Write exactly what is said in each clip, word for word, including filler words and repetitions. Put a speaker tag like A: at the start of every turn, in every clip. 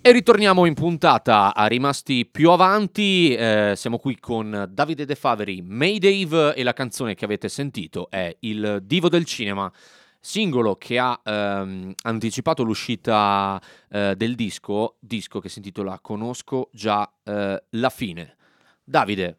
A: E ritorniamo in puntata, a rimasti più avanti, eh, siamo qui con Davide De Faveri, Mayday, e la canzone che avete sentito è Il Divo del Cinema, singolo che ha ehm, anticipato l'uscita eh, del disco, disco che si intitola Conosco già eh, la fine. Davide,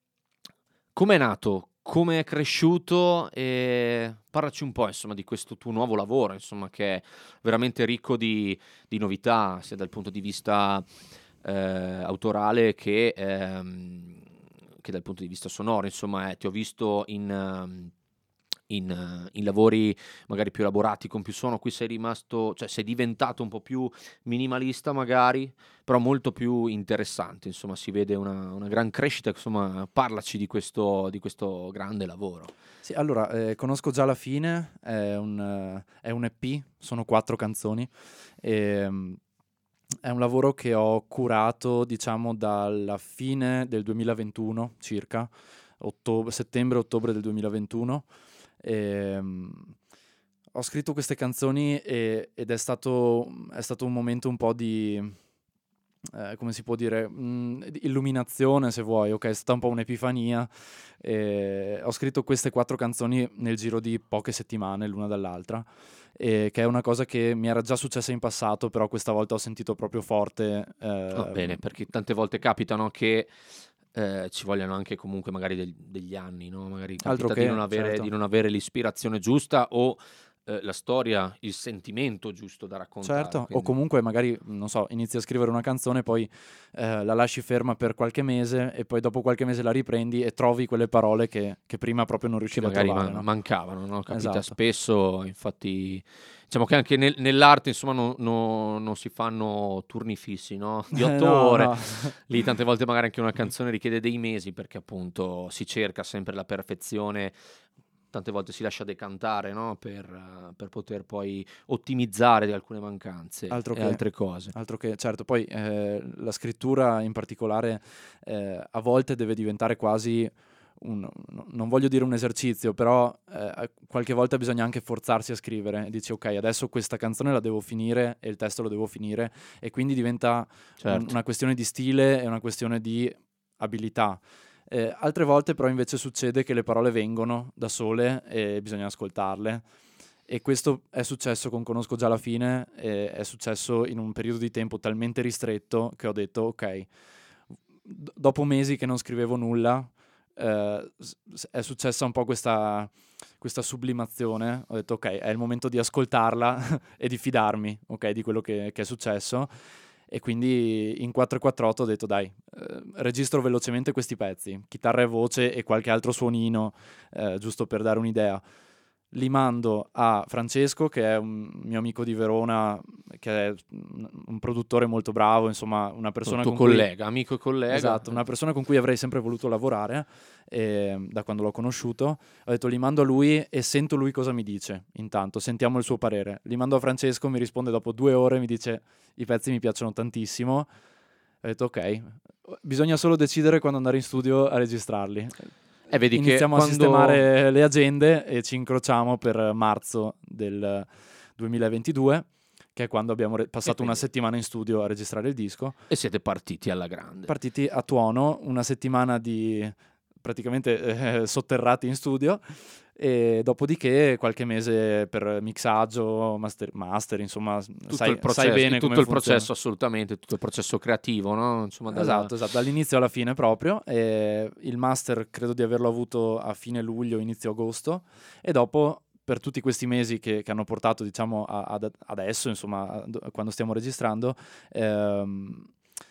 A: com'è nato? Come è cresciuto? E parlaci un po', insomma, di questo tuo nuovo lavoro, insomma, che è veramente ricco di, di novità, sia dal punto di vista eh, autorale che, ehm, che dal punto di vista sonoro. Insomma, eh, ti ho visto in, ehm, in, eh, in lavori magari più elaborati, con più suono. Qui sei rimasto, cioè sei diventato un po' più minimalista, magari, però molto più interessante. Insomma, si vede una, una gran crescita. Insomma, parlaci di questo, di questo grande lavoro.
B: Sì, allora, eh, conosco già la fine, è un, eh, è un E P, sono quattro canzoni, e, mm, è un lavoro che ho curato, diciamo, dalla fine del duemilaventuno, circa, ottobre, settembre-ottobre del duemilaventuno. E, mm, ho scritto queste canzoni e- ed è stato, è stato un momento un po' di... eh, come si può dire, mh, di illuminazione, se vuoi, ok, è stata un po' un'epifania. E ho scritto queste quattro canzoni nel giro di poche settimane, l'una dall'altra, e che è una cosa che mi era già successa in passato, però questa volta ho sentito proprio forte.
A: Va bene,
B: ehm,
A: perché tante volte capitano che eh, ci vogliano anche comunque magari del- degli anni, no? Magari
B: altro
A: capita di non
B: che,
A: avere, di
B: certo.
A: non avere l'ispirazione giusta o eh, la storia, il sentimento giusto da raccontare.
B: Certo, o
A: Quindi
B: comunque magari, non so, inizi a scrivere una canzone, poi eh, la lasci ferma per qualche mese e poi dopo qualche mese la riprendi e trovi quelle parole che, che prima proprio non
A: che
B: riuscivi a
A: magari
B: trovare,
A: man-
B: no?
A: mancavano, no? Capita
B: Esatto.
A: spesso, infatti, diciamo che anche nel- nell'arte, insomma, no- no- non si fanno turni fissi, no? Di otto
B: No,
A: ore,
B: no.
A: lì tante volte magari anche una canzone richiede dei mesi perché appunto si cerca sempre la perfezione, tante volte si lascia decantare, no? Per, eh, per poter poi ottimizzare di alcune mancanze
B: Altro
A: e
B: che,
A: altre cose.
B: altro che, certo, poi eh, la scrittura in particolare eh, a volte deve diventare quasi un, no- non voglio dire un esercizio, però eh, qualche volta bisogna anche forzarsi a scrivere. Dici, ok, adesso questa canzone la devo finire e il testo lo devo finire, e quindi diventa un-
A: Certo.
B: una questione di stile e una questione di abilità. Eh, altre volte però invece succede che le parole vengono da sole e bisogna ascoltarle. E questo è successo con Conosco già la fine, e è successo in un periodo di tempo talmente ristretto che ho detto, ok, d- dopo mesi che non scrivevo nulla, eh, s- è successa un po' questa, questa sublimazione. Ho detto, ok, è il momento di ascoltarla e di fidarmi, ok, di quello che, che è successo. E quindi in quattro quattro otto ho detto, dai, eh, registro velocemente questi pezzi, chitarra e voce e qualche altro suonino, eh, giusto per dare un'idea. Li mando a Francesco, che è un mio amico di Verona, che è un un produttore molto bravo, insomma, una
A: Un
B: persona
A: tuo
B: con cui...
A: collega, amico e collega.
B: Esatto, una persona con cui avrei sempre voluto lavorare, eh, da quando l'ho conosciuto. Ho detto, li mando a lui e sento lui cosa mi dice. Intanto, sentiamo il suo parere. Li mando a Francesco, mi risponde dopo due ore, mi dice, i pezzi mi piacciono tantissimo. Ho detto, ok, bisogna solo decidere quando andare in studio a registrarli.
A: E vedi che
B: Iniziamo a
A: quando...
B: sistemare le agende e ci incrociamo per marzo del duemilaventidue, che è quando abbiamo re-
A: E
B: passato una
A: quindi...
B: settimana in studio a registrare il disco.
A: E siete partiti alla grande.
B: Partiti a tuono, una settimana di praticamente eh, sotterrati in studio, e dopodiché qualche mese per mixaggio, master, master insomma,
A: Tutto il
B: sai, sai
A: processo,
B: bene come
A: tutto il
B: funziona.
A: processo, assolutamente, tutto il processo creativo, no? Insomma, dalla...
B: Esatto, esatto, dall'inizio alla fine proprio. E il master credo di averlo avuto a fine luglio, inizio agosto, e dopo per tutti questi mesi che, che hanno portato, diciamo, a- ad adesso, insomma, a- do- quando stiamo registrando, ehm,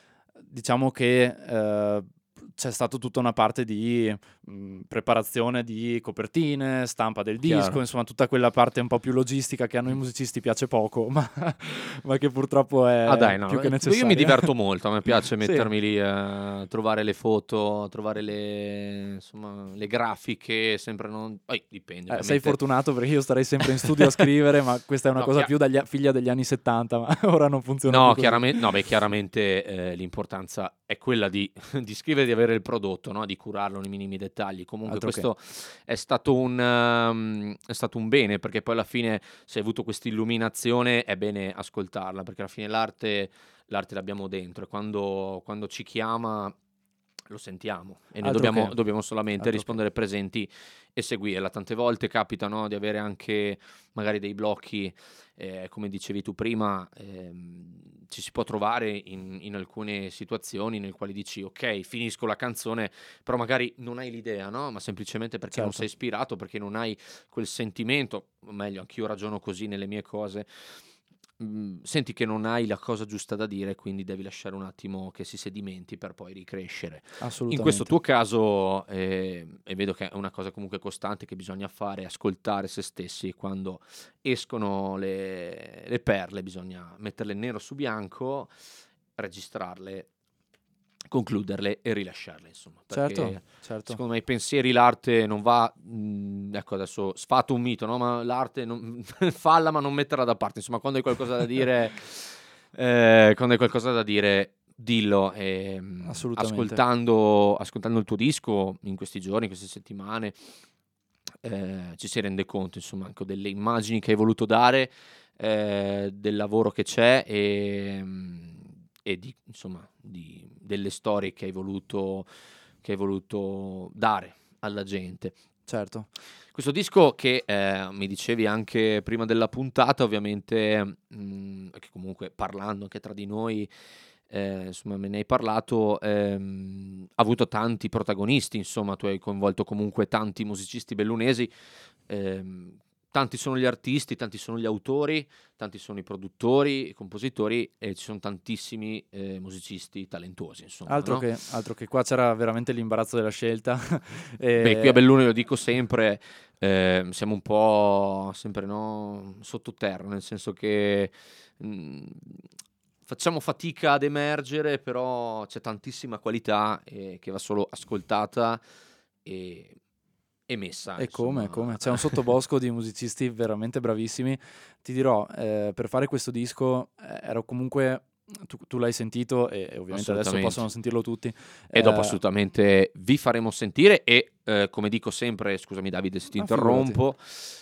B: diciamo che eh, c'è stata tutta una parte di mh, preparazione di copertine, stampa del disco,
A: Chiaro.
B: insomma, tutta quella parte un po' più logistica che a noi musicisti piace poco, ma, ma che purtroppo
A: Ah
B: è
A: dai,
B: più
A: no,
B: che
A: eh, io mi
B: necessaria.
A: diverto molto, a me piace
B: Sì.
A: mettermi lì a trovare le foto, a trovare le, insomma, le grafiche, sempre non... Poi dipende,
B: Eh, sei
A: ovviamente.
B: fortunato perché io starei sempre in studio a scrivere, ma questa è una
A: No,
B: cosa
A: chia-
B: più dagli, figlia degli anni settanta, ma ora non funziona più
A: no,
B: così.
A: chiaramente, no, beh, chiaramente eh, l'importanza è quella di, di scrivere, di avere il prodotto, no? Di curarlo nei minimi dettagli. Comunque
B: Altro che.
A: questo è stato un, um, è stato un bene, perché poi alla fine se hai avuto questa illuminazione è bene ascoltarla, perché alla fine l'arte, l'arte l'abbiamo dentro e quando, quando ci chiama lo sentiamo e noi
B: Altro
A: dobbiamo,
B: che,
A: dobbiamo solamente
B: altro che.
A: rispondere presenti e seguirla. Tante volte capita, no, di avere anche magari dei blocchi, eh, come dicevi tu prima, ehm, ci si può trovare in, in alcune situazioni nelle quali dici ok, finisco la canzone, però magari non hai l'idea, no? Ma semplicemente perché non
B: Certo.
A: sei ispirato, perché non hai quel sentimento, o meglio, anch'io ragiono così nelle mie cose. Mm, senti che non hai la cosa giusta da dire, quindi devi lasciare un attimo che si sedimenti per poi ricrescere. In questo
B: Assolutamente.
A: tuo caso, eh, e vedo che è una cosa comunque costante che bisogna fare, ascoltare se stessi quando escono le, le perle, bisogna metterle nero su bianco, registrarle, concluderle e rilasciarle, insomma,
B: Certo,
A: perché
B: certo.
A: secondo me i pensieri, l'arte non va, mh, ecco adesso sfato un mito, no? Ma l'arte non, falla ma non metterla da parte, insomma, quando hai qualcosa da dire, eh, quando hai qualcosa da dire, dillo. E, mh,
B: Assolutamente.
A: ascoltando, ascoltando il tuo disco in questi giorni, in queste settimane, eh, ci si rende conto, insomma, anche delle immagini che hai voluto dare, eh, del lavoro che c'è e, mh, e di, insomma, di, delle storie che hai voluto, che hai voluto dare alla gente.
B: Certo.
A: Questo disco che eh, mi dicevi anche prima della puntata, ovviamente, mh, che comunque parlando anche tra di noi, eh, insomma, me ne hai parlato, ehm, ha avuto tanti protagonisti, insomma, tu hai coinvolto comunque tanti musicisti bellunesi, ehm, tanti sono gli artisti, tanti sono gli autori, tanti sono i produttori, i compositori e ci sono tantissimi eh, musicisti talentuosi, insomma,
B: Altro
A: no?
B: che, altro che qua c'era veramente l'imbarazzo della scelta.
A: Beh, qui a
B: E-
A: Bellune lo dico sempre, ehm, siamo un po' sempre, no, sottoterra, nel senso che mh, facciamo fatica ad emergere, però c'è tantissima qualità eh, che va solo ascoltata e, e messa,
B: E come,
A: insomma.
B: come? C'è un sottobosco di musicisti veramente bravissimi. Ti dirò, eh, per fare questo disco eh, ero comunque... Tu, tu l'hai sentito e, e ovviamente adesso possono
A: Assolutamente.
B: sentirlo tutti.
A: E dopo
B: Eh,
A: assolutamente vi faremo sentire e eh, come dico sempre, scusami Davide se ti
B: ma figurati.
A: interrompo,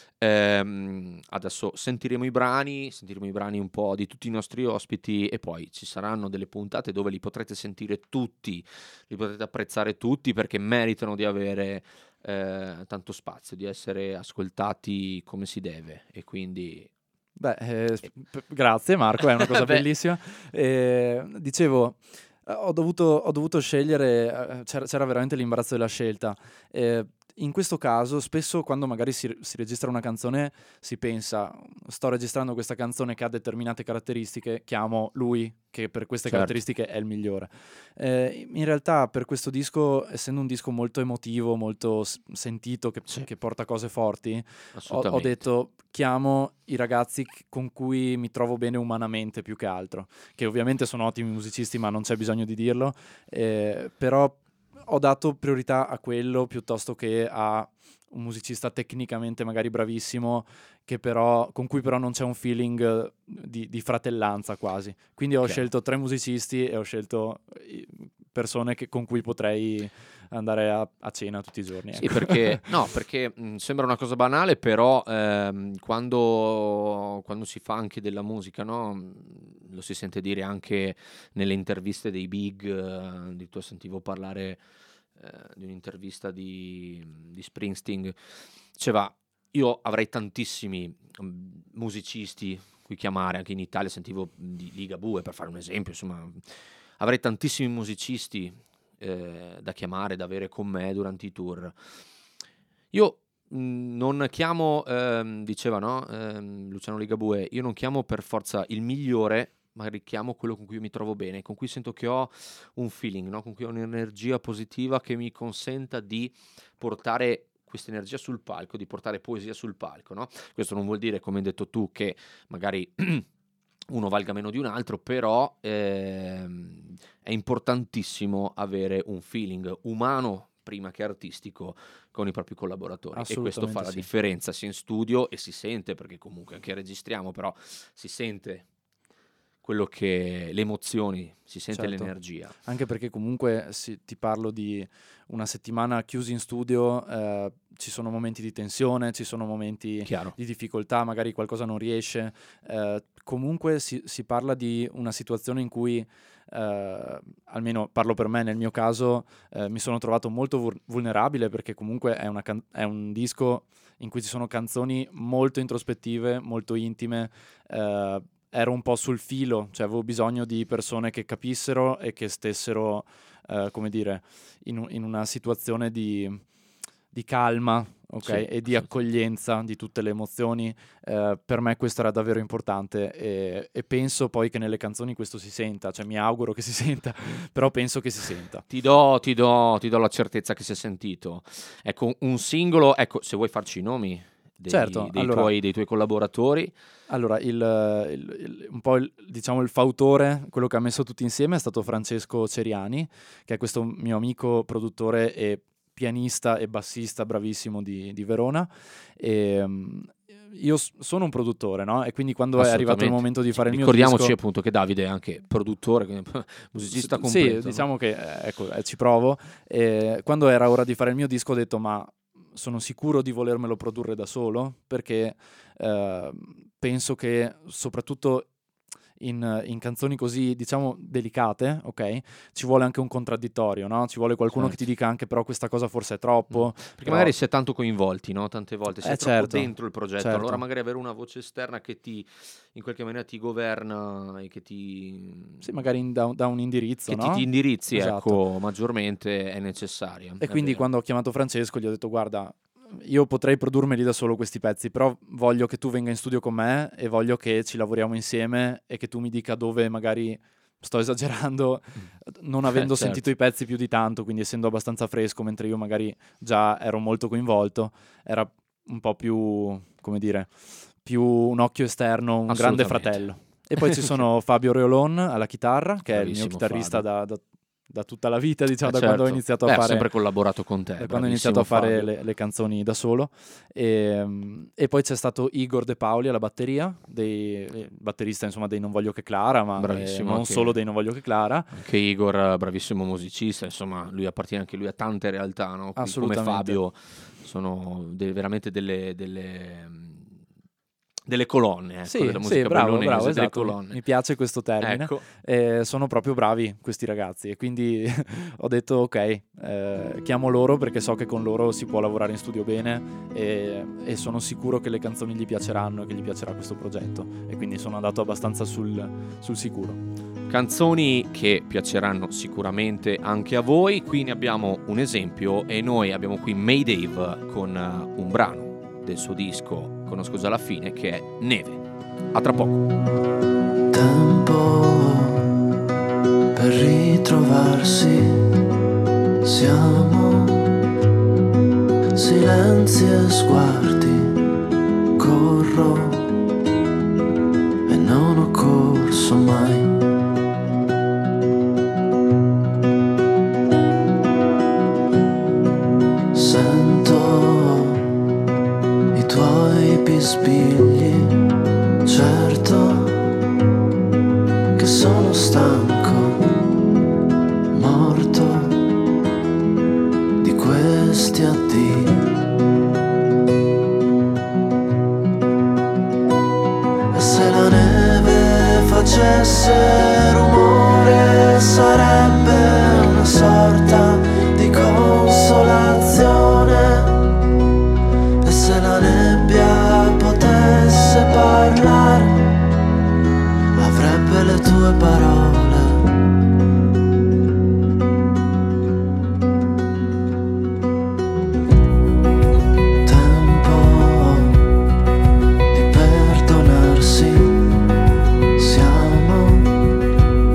A: ehm, adesso sentiremo i brani, sentiremo i brani un po' di tutti i nostri ospiti e poi ci saranno delle puntate dove li potrete sentire tutti, li potrete apprezzare tutti perché meritano di avere eh, tanto spazio, di essere ascoltati come si deve e quindi...
B: Beh, eh,
A: eh,
B: s- p- grazie Marco, è una cosa
A: beh,
B: bellissima. Eh, dicevo, eh, ho dovuto, ho dovuto scegliere, eh, c'era, c'era veramente l'imbarazzo della scelta. Eh, in questo caso, spesso quando magari si, si registra una canzone, si pensa, sto registrando questa canzone che ha determinate caratteristiche, chiamo lui, che per queste
A: certo,
B: caratteristiche è il migliore. Eh, in realtà, per questo disco, essendo un disco molto emotivo, molto s- sentito, che,
A: sì,
B: che porta cose forti, ho, ho
A: assolutamente.
B: detto chiamo i ragazzi c- con cui mi trovo bene umanamente più che altro, che ovviamente sono ottimi musicisti ma non c'è bisogno di dirlo, eh, però ho dato priorità a quello piuttosto che a un musicista tecnicamente magari bravissimo che però, con cui però non c'è un feeling eh, di, di fratellanza quasi. Quindi ho
A: Chiaro.
B: scelto tre musicisti e ho scelto eh, persone che- con cui potrei andare a, a cena tutti i giorni.
A: Sì,
B: Ecco.
A: perché no, perché mh, sembra una cosa banale, però ehm, quando, quando si fa anche della musica, no? mh, Lo si sente dire anche nelle interviste dei big, eh, di tu sentivo parlare eh, di un'intervista di, di Springsteen, diceva io avrei tantissimi mh, musicisti cui chiamare, anche in Italia sentivo di Ligabue per fare un esempio, insomma, avrei tantissimi musicisti eh, da chiamare, da avere con me durante i tour. Io mh, non chiamo, ehm, diceva no, ehm, Luciano Ligabue, io non chiamo per forza il migliore, ma richiamo quello con cui io mi trovo bene, con cui sento che ho un feeling, no? Con cui ho un'energia positiva che mi consenta di portare questa energia sul palco, di portare poesia sul palco, no? Questo non vuol dire, come hai detto tu, che magari uno valga meno di un altro, però ehm, è importantissimo avere un feeling umano prima che artistico con i propri collaboratori e questo fa
B: Assolutamente
A: la
B: sì.
A: differenza sia in studio e si sente perché comunque anche registriamo però si sente quello che le emozioni, si sente
B: Certo,
A: l'energia.
B: anche perché comunque sì, ti parlo di una settimana chiusi in studio, eh, ci sono momenti di tensione, ci sono momenti
A: Chiaro.
B: di difficoltà, magari qualcosa non riesce, eh, comunque si, si parla di una situazione in cui, eh, almeno parlo per me, nel mio caso, eh, mi sono trovato molto vul- vulnerabile, perché comunque è, una can- è un disco in cui ci sono canzoni molto introspettive, molto intime. eh, ero un po' sul filo, cioè avevo bisogno di persone che capissero e che stessero, eh, come dire, in, un- in una situazione di, di calma, ok?
A: Sì,
B: E di
A: sì.
B: accoglienza di tutte le emozioni. Eh, per me questo era davvero importante, e, e penso poi che nelle canzoni questo si senta, cioè mi auguro che si senta, però penso che si senta.
A: Ti do, ti do, ti do la certezza che si è sentito. Ecco, un singolo, ecco, se vuoi farci i nomi dei,
B: Certo,
A: dei
B: allora-
A: tuoi, dei tuoi collaboratori.
B: Allora, il, il- il- un po' il, diciamo il fautore, quello che ha messo tutti insieme, è stato Francesco Ceriani, che è questo mio amico produttore e pianista e bassista bravissimo di, di Verona. E, um, io s- sono un produttore, no? E quindi quando è arrivato il
A: Assolutamente.
B: momento di
A: Sì,
B: fare il mio
A: ricordiamoci
B: disco...
A: appunto che Davide è anche produttore, quindi musicista
B: Sì,
A: completo. no?
B: diciamo che eh, ecco, eh, ci provo. E quando era ora di fare il mio disco ho detto: ma sono sicuro di volermelo produrre da solo, perché eh, penso che soprattutto in, in canzoni così, diciamo, delicate, ok, ci vuole anche un contraddittorio, no? Ci vuole qualcuno
A: Certo.
B: che ti dica anche: però questa cosa forse è troppo.
A: Perché
B: però-
A: magari si è tanto coinvolti, no? Tante volte si
B: Eh,
A: è troppo
B: certo,
A: dentro il progetto,
B: certo.
A: allora magari avere una voce esterna che ti, in qualche maniera ti governa e che ti,
B: Sì, magari in- da, da un indirizzo,
A: che ti,
B: no?
A: ti indirizzi,
B: Esatto.
A: ecco, maggiormente è necessaria.
B: E
A: è
B: quindi
A: vero.
B: quando ho chiamato Francesco gli ho detto: guarda, io potrei produrmeli da solo questi pezzi, però voglio che tu venga in studio con me e voglio che ci lavoriamo insieme e che tu mi dica dove magari sto esagerando, non avendo
A: Eh, certo.
B: sentito i pezzi più di tanto, quindi essendo abbastanza fresco, mentre io magari già ero molto coinvolto, era un po' più, come dire, più un occhio esterno, un grande
A: Assolutamente.
B: fratello. E poi ci sono Fabio Reolon alla chitarra, che è il mio
A: Bravissimo
B: chitarrista
A: Fabio.
B: da, da- da tutta la vita, diciamo,
A: Eh,
B: da quando ho
A: certo.
B: iniziato a
A: Beh, ha
B: fare...
A: sempre collaborato con te,
B: da quando ho iniziato a
A: bravissimo
B: fare
A: Fabio.
B: le, le canzoni da solo. E, e poi c'è stato Igor De Paoli alla batteria, dei, eh, batterista insomma dei Non Voglio Che Clara, ma eh,
A: Bravissimo
B: non
A: anche-
B: solo dei Non Voglio Che Clara.
A: Anche Igor, bravissimo musicista, insomma, lui appartiene anche lui a tante realtà, no? Qui come
B: Assolutamente.
A: Fabio sono de- veramente delle, delle, mm, delle colonne, ecco,
B: Sì,
A: della musica
B: sì, bravo,
A: bellunese,
B: bravo,
A: delle
B: esatto. Mi,
A: colonne.
B: mi piace questo termine.
A: Ecco,
B: Eh, sono proprio bravi questi ragazzi e quindi ho detto: ok, eh, chiamo loro perché so che con loro si può lavorare in studio bene, e, e sono sicuro che le canzoni gli piaceranno e che gli piacerà questo progetto, e quindi sono andato abbastanza sul, sul sicuro.
A: canzoni che piaceranno sicuramente anche a voi. Qui ne abbiamo un esempio e noi abbiamo qui Maydave con uh, un brano del suo disco Conosco già la fine, che è Neve. A tra poco.
C: Tempo per ritrovarsi, siamo silenzi e sguardi, corro e non ho corso mai. Sento i tuoi bisbigli, certo che sono stanco, morto di questi addii. E se la neve facesse rumore sarebbe una sorta di consolazione. E se la nebbia potesse parlare avrebbe le tue parole. Tempo di perdonarsi, siamo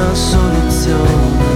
C: una soluzione.